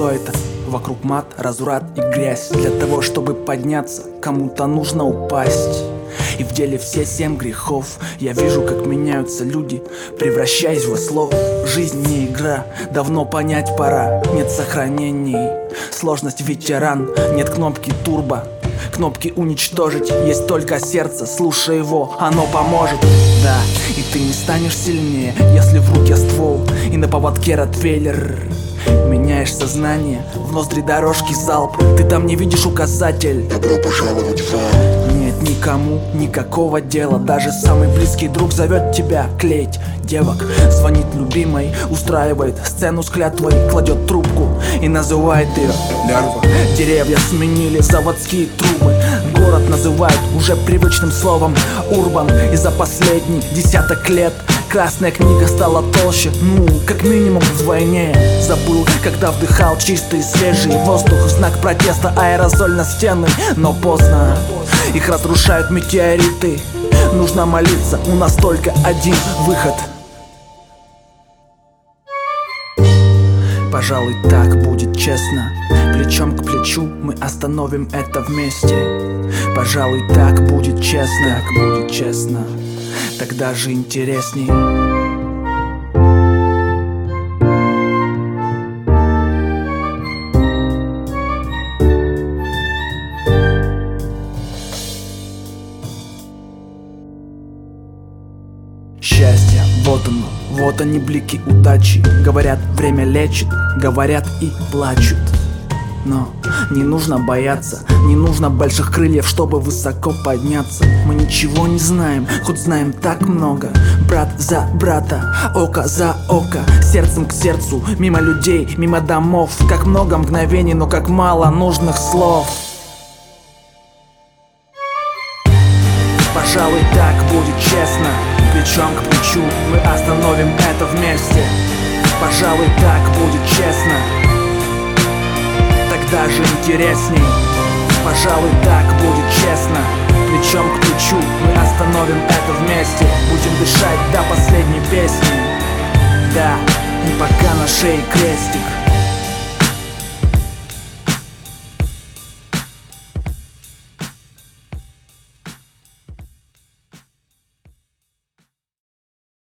что это? Вокруг мат, разврат и грязь. Для того, чтобы подняться, кому-то нужно упасть. И в деле все 7 грехов. Я вижу, как меняются люди, превращаясь в ослов. Жизнь не игра, давно понять пора. Нет сохранений, сложность ветеран. Нет кнопки турбо, кнопки уничтожить. Есть только сердце, слушай его, оно поможет. Да, и ты не станешь сильнее, если в руке ствол и на поводке ротвейлер. Меняешь сознание, в ноздри дорожки залп. Ты там не видишь указатель. Добро пожаловать в ад. Нет никому никакого дела. Даже самый близкий друг зовет тебя клеить девок. Звонит любимой, устраивает сцену с клятвой, кладет трубку и называет ее лярва. Деревья сменили заводские трубы. Город называют уже привычным словом урбан. И за последний десяток лет красная книга стала толще, как минимум вдвойне. Забыл, когда вдыхал чистый свежий воздух. Знак протеста, аэрозоль на стены. Но поздно, их разрушают метеориты. Нужно молиться, у нас только один выход. Пожалуй, так будет честно. Плечом к плечу мы остановим это вместе. Пожалуй, так будет честно, тогда же интересней. Счастье, вот оно, вот они блики удачи. Говорят, время лечит, говорят и плачут. Но не нужно бояться, не нужно больших крыльев, чтобы высоко подняться. Мы ничего не знаем, хоть знаем так много. Брат за брата, око за око, сердцем к сердцу, мимо людей, мимо домов. Как много мгновений, но как мало нужных слов. Пожалуй, так будет честно. Плечом к плечу мы остановим это вместе. Пожалуй, так будет честно, тогда же интересней. Пожалуй, так будет честно. Плечом к плечу мы остановим это вместе. Будем дышать до последней песни. Да, и пока на шее крестик.